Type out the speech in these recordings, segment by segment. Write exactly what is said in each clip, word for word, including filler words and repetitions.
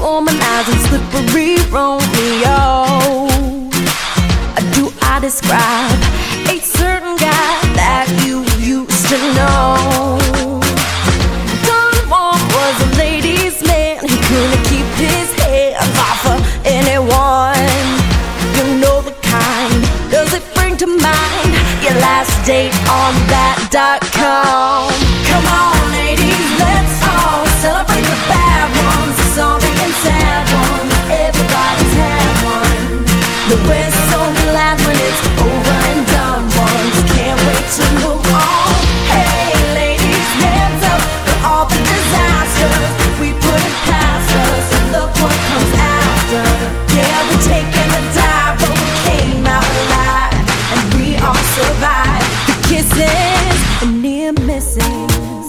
womanizing, slippery Romeo. Do I describe a certain guy that you used to know? Don Juan was a ladies' man. He couldn't keep his hands off of anyone. You know the kind. Does it bring to mind your last date on that dot com? Come on, ladies, let's all celebrate the bad ones, the sorry and sad ones. Everybody's had one. The West so glad when it's over and done. Ones can't wait to move on. Hey, ladies, hands up for all the disasters we put it past us, and look what comes after. Yeah, we're taking a dive, but we came out alive, and we all survived the kisses and near misses.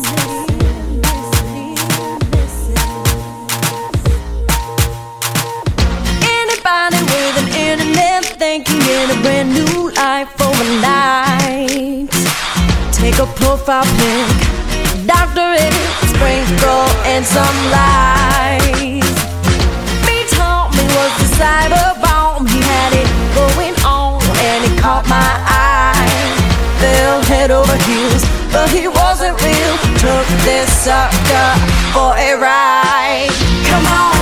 Anybody with an internet thinking in a brand new life overnight. Take a profile pic, doctor it, sprinkle and some lies. Me told me was the cyber bomb. He had it going on and it caught my eye. Fell head over heels, but he wasn't real. Took this sucker for a ride. Come on,